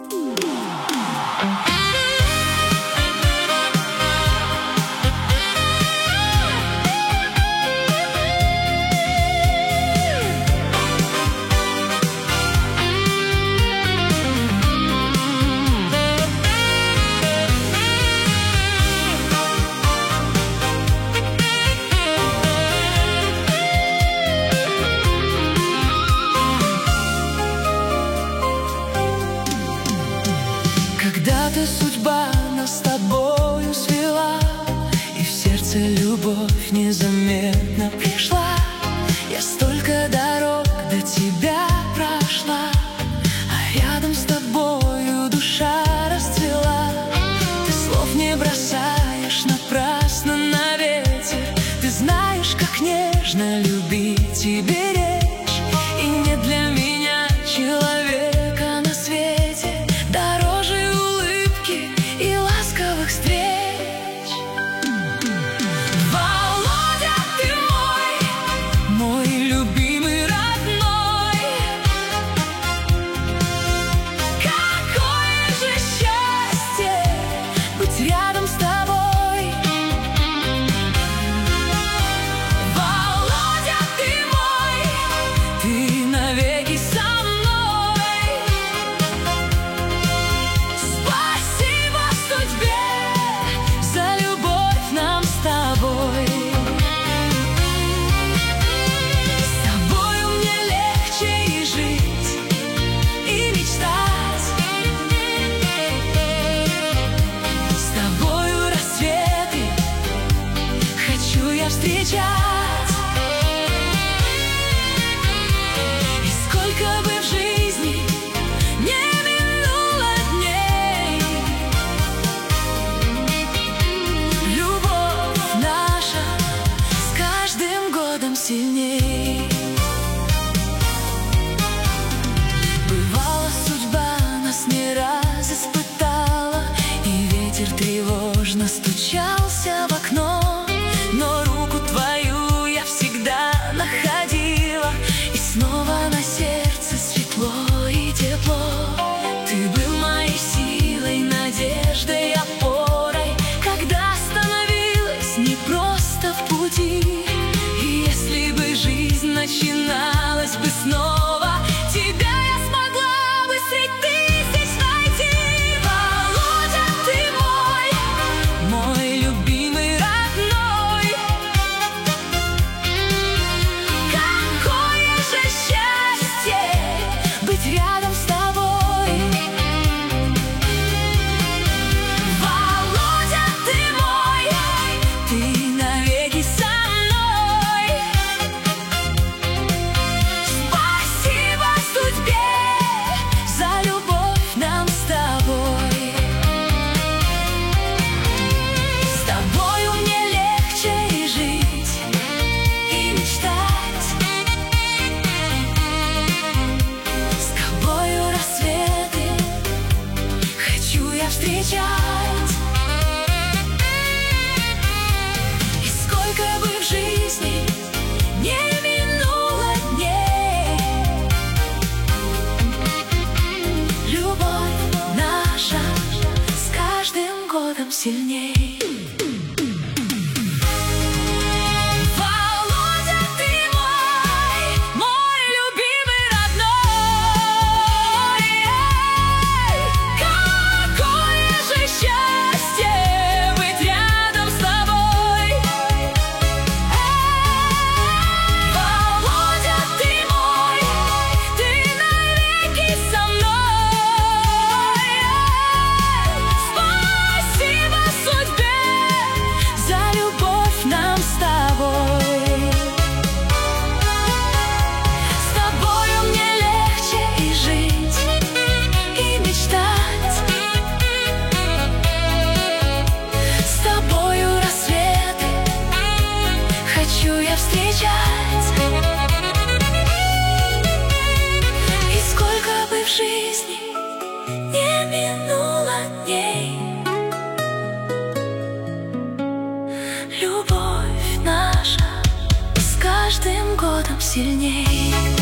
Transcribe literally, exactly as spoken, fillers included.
Когда-то судьба нас с тобою свела, и в сердце любовь незаметно пришла. Я столько дорог до тебя прошла, а рядом с тобою душа расцвела. Ты слов не бросаешь напрасно на ветер, ты знаешь, как нежно любить и беречь. И нет для меня человека на свете дороже улыбки и ласковых встреч. Володя, ты мой, мой любимый родной. Какое же счастье быть рядом с тобой. Володя, ты мой, ты навеки со мной. Спасибо судьбе за любовь нам с тобой. С тобою мне легче и жить, и мечтать. С тобою рассветы хочу я встречать. И сколько бы в жизни не минуло дней, любовь наша с каждым годом сильней. Бывало, судьба нас не раз испытала, и ветер тревожно стучался в окно, но руку твою я всегда находила, и снова на сердце светло и тепло. Ты был моей силой, надеждой, опорой, когда становилось непросто в пути. И если бы жизнь начиналась бы снова, тебя я смогла бы средь тысяч найти. Володя, ты мой, мой любимый родной. Какое же счастье быть рядом с тобой. Володя, ты мой, ты навеки со мной. Спасибо судьбе за любовь нам с тобой. С тобою мне легче и жить, и мечтать. С тобою рассветы хочу я встречать. И сколько бы в жизни не минуло дней, любовь наша с каждым годом сильней. Володя, ты мой, мой любимый родной. Какое же счастье быть рядом с тобой. Володя, ты мой, ты навеки со мной. Спасибо судьбе за любовь нам с тобой. С тобою мне легче и жить, и мечтать. С тобою рассветы хочу я встречать. И сколько бы в жизни не минуло дней, любовь наша с каждым годом сильней.